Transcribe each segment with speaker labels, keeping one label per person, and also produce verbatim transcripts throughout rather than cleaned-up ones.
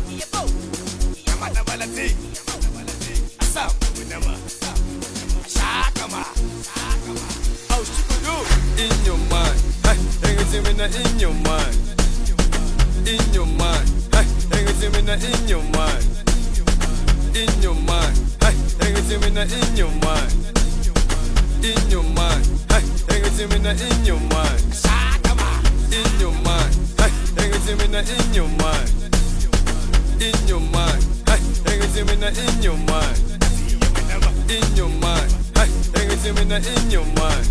Speaker 1: Yamadabalati, Asam, Winama, Shakama, how should you in your mind? Hey, in your mind, in your mind, hey, in your mind, in your mind, hey, in your mind, in your mind, hey, in your mind, Shakama, in your mind, hey, in your mind. In your mind, hey, hang it in your mind. In your mind, hey, hang it in your mind.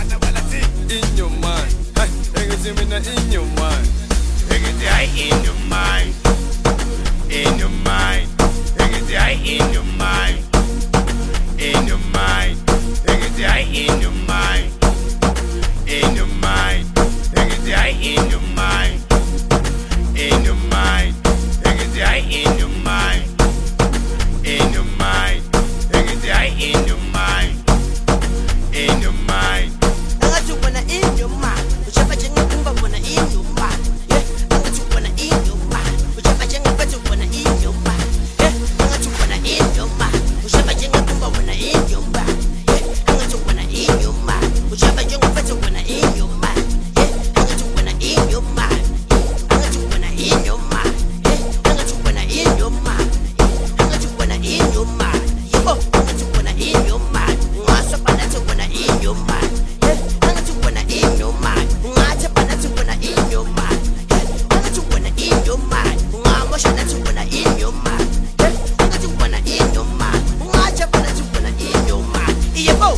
Speaker 1: In your mind, hey, hang it in your mind.
Speaker 2: Hang it in your mind. In your mind, hang it in your mind. In your mind, hang it in your mind. In your mind, hang it in your mind. In your mind. In your mind, in your mind, take it in your mind, in your mind.
Speaker 3: I got you wanna in your mind, but you're watching a thing but wanna in your mind. Yeah, I got you wanna in your mind, but you're watching a better wanna in your mind. Yeah, I got you wanna in your mind, but you're watching a thing but wanna in your mind. Yeah, I got you wanna in your mind, but you're watching a better wanna in your mind. Yeah, I got you wanna in your mind, I got you wanna in your mind. In your mind, I got you wanna in your mind. Oh, I got you wanna in your mind. I saw that you wanna in your mind. Yeah, I got you wanna in your mind. I saw that you wanna in your mind. Yeah, I got you wanna in your mind. I wish that you wanna in your mind. Yeah, I got you wanna in your mind. I saw that you wanna in your mind. Yeah, go.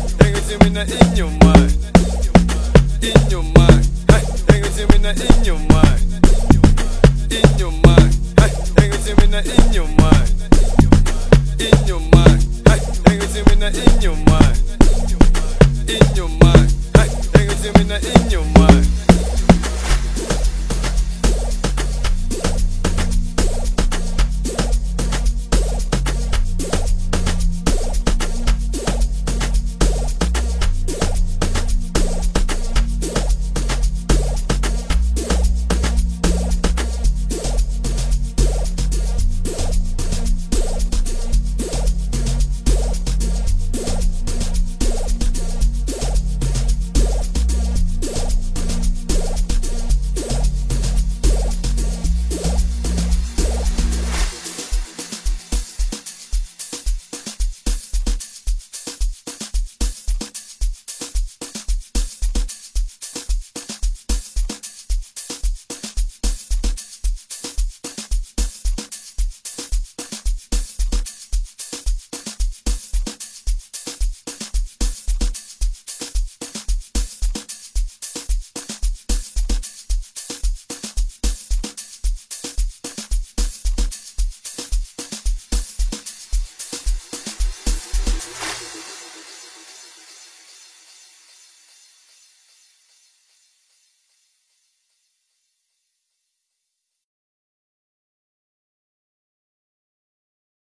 Speaker 1: In your mind, hey, hang it in your mind.